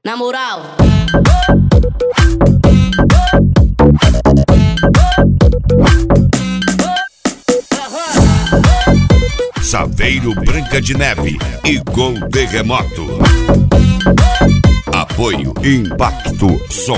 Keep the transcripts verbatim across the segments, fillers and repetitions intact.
Na moral. Saveiro Branca de Neve e Gol Terremoto. Apoio Impacto Som.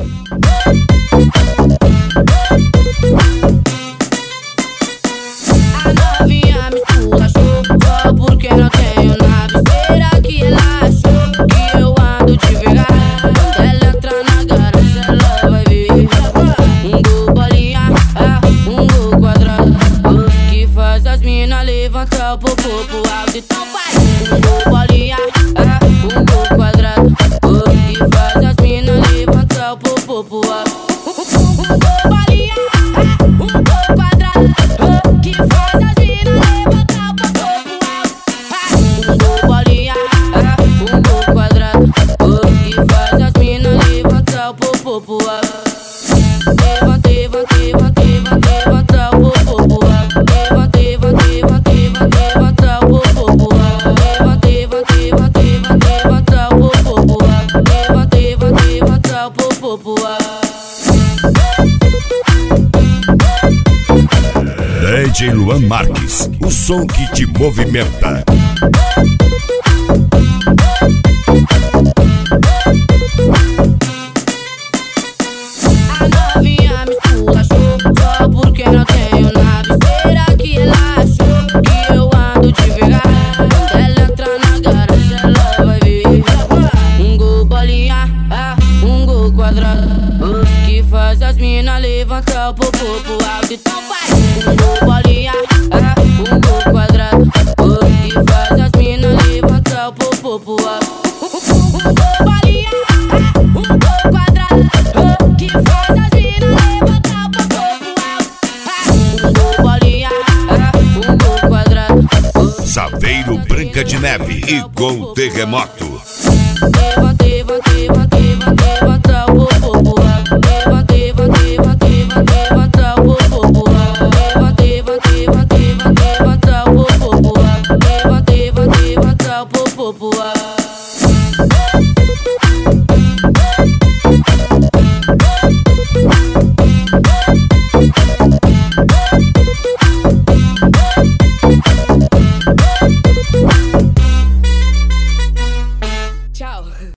A novinha me esculachou só porque não tenho nave. Será que ela achou que eu ando devagar? Quando ela entrar na garagem ela vai ver um gol bolinha, ah, um gol quadrado, oh, que faz as mina levantar o popô pro alto. Então vai! Um gol bolinha, ah, um gol quadrado, oh, que faz as mina levantar o popô pro alto. Um gol bolinha, ah, um gol quadrado, oh, que faz as mina levantar o popô pro alto. Um gol bolinha, ah, um gol quadrado, oh, que faz as mina levantar o popô pro alto. Levanta, levanta, levanta, levanta, levanta o popô pro alto. Levanta, levanta, levanta, levanta, levanta o popô pro alto. Levanta, levanta, levanta, levanta, levanta o popô pro alto. Levanta, levanta, levanta o popô pro alto. D J Luan Marques, o som que te movimenta. A novinha me esculachou só porque não tenho nave. Será que ela achou que eu ando devagar? Quando ela entrar na garagem ela vai ver um gol bolinha, ah, um gol quadrado, oh, que faz as mina levantar o popô pro alto. Então vai! Um gol bolinha, ah, um gol quadrado, oh, que faz as mina levantar o popô pro alto. Um gol bolinha, ah, um gol quadrado, oh, que faz as mina levantar o popô pro alto. Um gol bolinha, ah, um gol quadrado, oh. Saveiro Branca de Neve e Gol Terremoto. Levanta, levanta, levanta.